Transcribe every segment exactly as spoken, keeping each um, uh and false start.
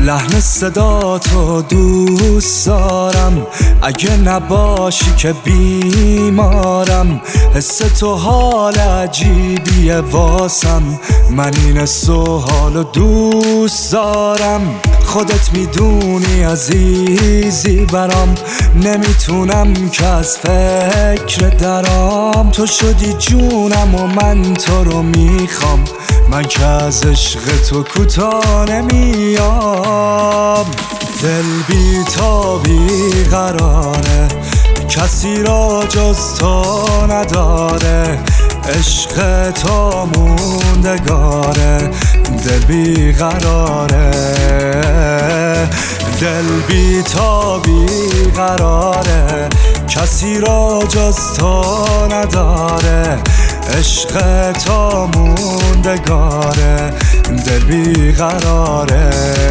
لحن صدا تو دوست دارم، اگه نباشی که بیمارم. حس تو حال عجیبیه واسم، من این حس و حالو دوست دارم. خودت میدونی عزیزی برام، نمیتونم که از فکر درام. تو شدی جونم و من تو رو میخوام، من که از عشق تو کوتاه نمیام. دل بی تا بی قراره، کسی را جز تو نداره. عشق تو موندگاره، دل بی قراره. دل بی تا بی قراره، کسی را جز تو نداره. عشق تو موندگاره، دل بی قراره.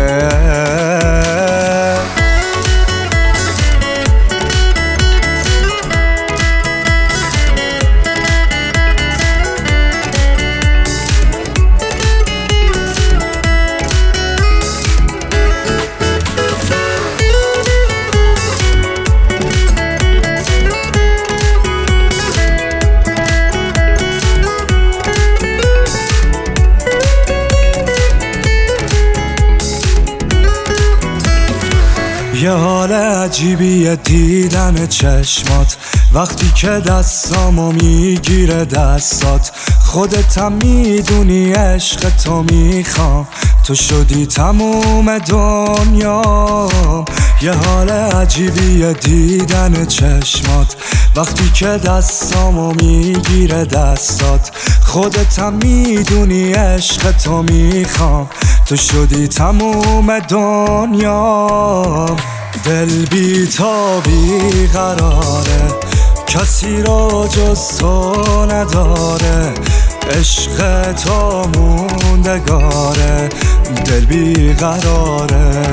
یه حال عجیبیه دیدن چشمات، وقتی که دستامو میگیره دستات. خودتم میدونی عشق تو میخوام، تو شدی تموم دنیام. یه حال عجیبیه دیدن چشمات، وقتی که دستامو میگیره دستات. خودتم میدونی عشق تو میخوام، تو شدی تموم دنیام. دل بی تا بی قراره، کسی را جز تو نداره. عشق تو موندگاره، دل بی قراره.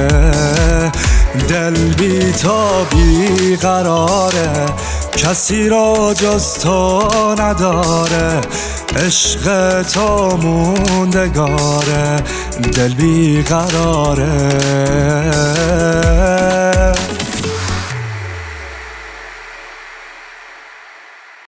دل بی تا بی قراره، کسی را جز تو نداره. عشق تو موندگاره، دل بی قراره.